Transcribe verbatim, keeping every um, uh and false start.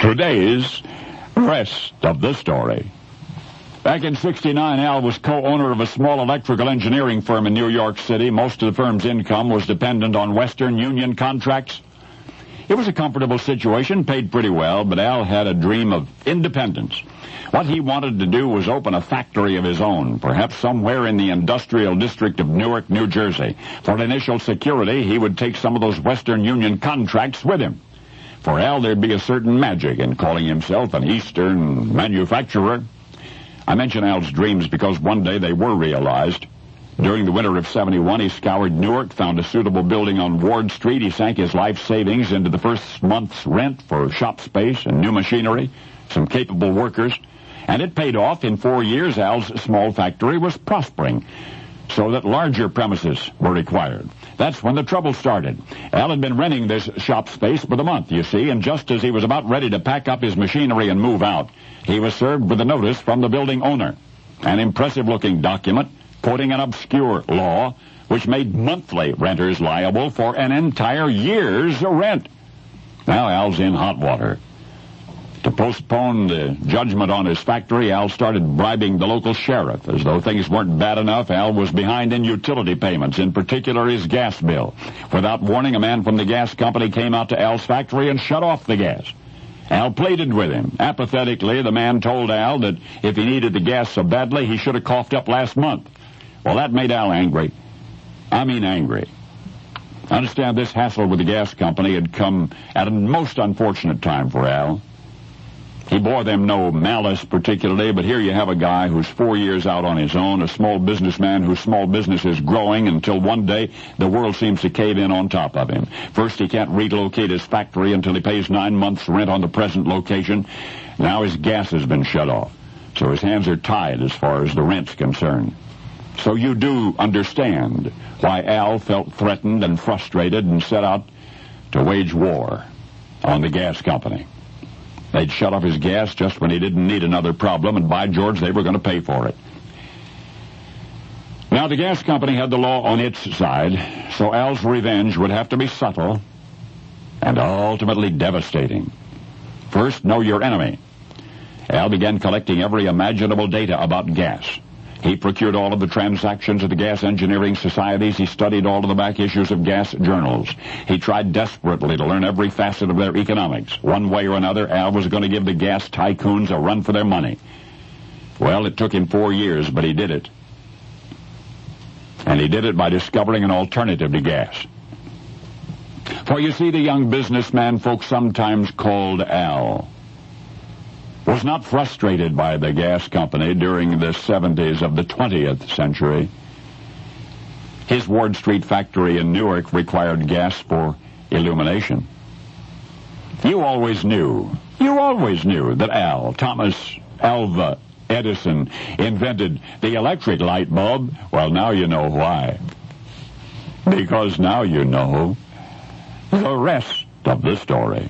Today's rest of the story. Back in sixty-nine, Al was co-owner of a small electrical engineering firm in New York City. Most of the firm's income was dependent on Western Union contracts. It was a comfortable situation, paid pretty well, but Al had a dream of independence. What he wanted to do was open a factory of his own, perhaps somewhere in the industrial district of Newark, New Jersey. For initial security, he would take some of those Western Union contracts with him. For Al, there'd be a certain magic in calling himself an Eastern manufacturer. I mention Al's dreams because one day they were realized. During the winter of seventy-one, he scoured Newark, found a suitable building on Ward Street. He sank his life savings into the first month's rent for shop space and new machinery, some capable workers, and it paid off. In four years, Al's small factory was prospering, so that larger premises were required. That's when the trouble started. Al had been renting this shop space for the month, you see, and just as he was about ready to pack up his machinery and move out, he was served with a notice from the building owner, an impressive-looking document quoting an obscure law which made monthly renters liable for an entire year's rent. Now Al's in hot water. To postpone the judgment on his factory, Al started bribing the local sheriff. As though things weren't bad enough, Al was behind in utility payments, in particular his gas bill. Without warning, a man from the gas company came out to Al's factory and shut off the gas. Al pleaded with him. Apathetically, the man told Al that if he needed the gas so badly, he should have coughed up last month. Well, that made Al angry. I mean angry. I understand this hassle with the gas company had come at a most unfortunate time for Al. He bore them no malice particularly, but here you have a guy who's four years out on his own, a small businessman whose small business is growing until one day the world seems to cave in on top of him. First, he can't relocate his factory until he pays nine months' rent on the present location. Now his gas has been shut off, so his hands are tied as far as the rent's concerned. So you do understand why Al felt threatened and frustrated and set out to wage war on the gas company. They'd shut off his gas just when he didn't need another problem, and by George, they were going to pay for it. Now, the gas company had the law on its side, so Al's revenge would have to be subtle and ultimately devastating. First, know your enemy. Al began collecting every imaginable data about gas. He procured all of the transactions of the gas engineering societies. He studied all of the back issues of gas journals. He tried desperately to learn every facet of their economics. One way or another, Al was going to give the gas tycoons a run for their money. Well, it took him four years, but he did it. And he did it by discovering an alternative to gas. For you see, the young businessman folks sometimes called Al was not frustrated by the gas company during the seventies of the twentieth century. His Ward Street factory in Newark required gas for illumination. You always knew, you always knew that Al, Thomas Alva Edison, invented the electric light bulb. Well, now you know why. Because now you know the rest of the story.